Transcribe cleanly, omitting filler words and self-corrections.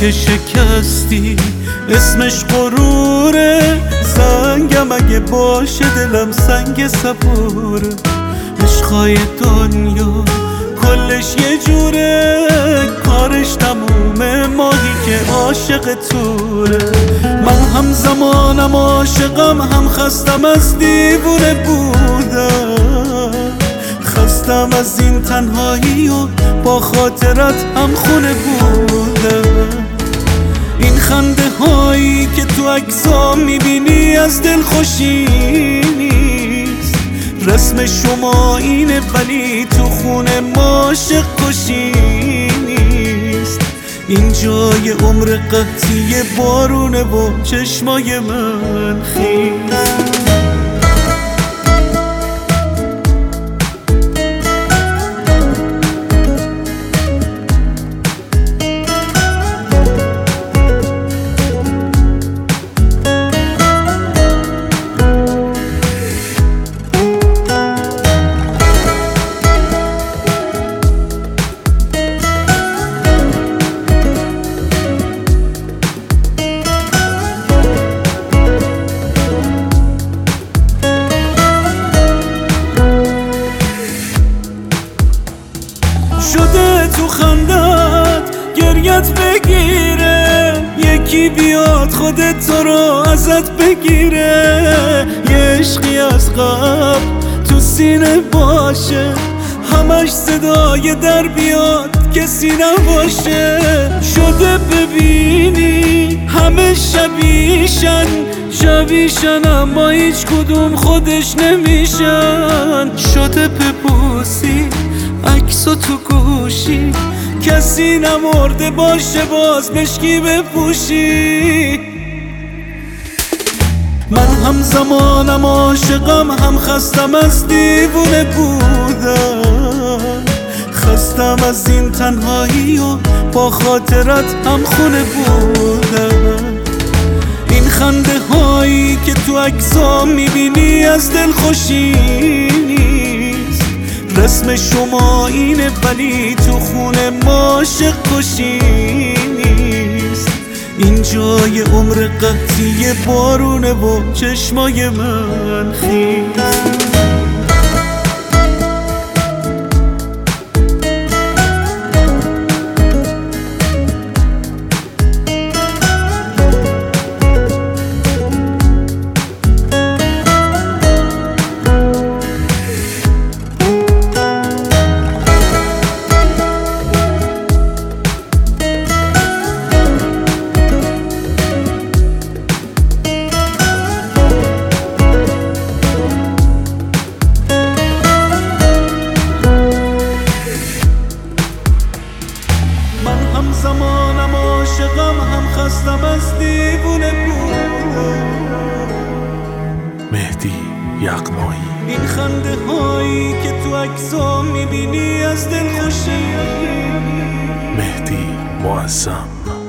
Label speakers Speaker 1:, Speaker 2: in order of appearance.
Speaker 1: که شکستی اسمش غروره، زنگم اگه باشه دلم سنگ صبوره. عشقای دنیا کلش یه جوره، کارش تمومه ماهی که عاشق توره. من هم زمانم عاشقم، هم خستم از دیوونه بودم، خستم از این تنهایی و با خاطرت هم خونه بودم. این خنده هایی که تو عکسام میبینی از دل خوشی نیست، رسم شما اینه ولی تو خونه ما عاشق کشی نیست. این جای عمر قحطی بارونه و چشمای من خیس. شده تو خندت گریت بگیره، یکی بیاد خودت تو رو ازت بگیره. یه عشقی از قبل تو سینه باشه، همش صدای در بیاد کسی نباشه. شده ببینی همه شبیشن اما هیچ کدوم خودش نمیشن. شده ببوسی عکسو تو گوشی، کسی نمرده باشه باز مشکی بپوشی. من هم زمانم عاشقم، هم خستم از دیوونه بودم، خستم از این تنهایی و با خاطرت هم خونه بودم. این خنده هایی که تو عکسام میبینی از دل خوشی نیست، رسم شما اینه ولی تو خونه ما عاشق کشی نیست. این جای عمر قحطی بارونه و چشمای من خیس. هم زمانم عاشقم، هم خستم از دیوونه بودم.
Speaker 2: مهدی یغمایی.
Speaker 1: این خنده هایی که تو عکسام میبینی از دل خوشی.
Speaker 2: مهدی معظم.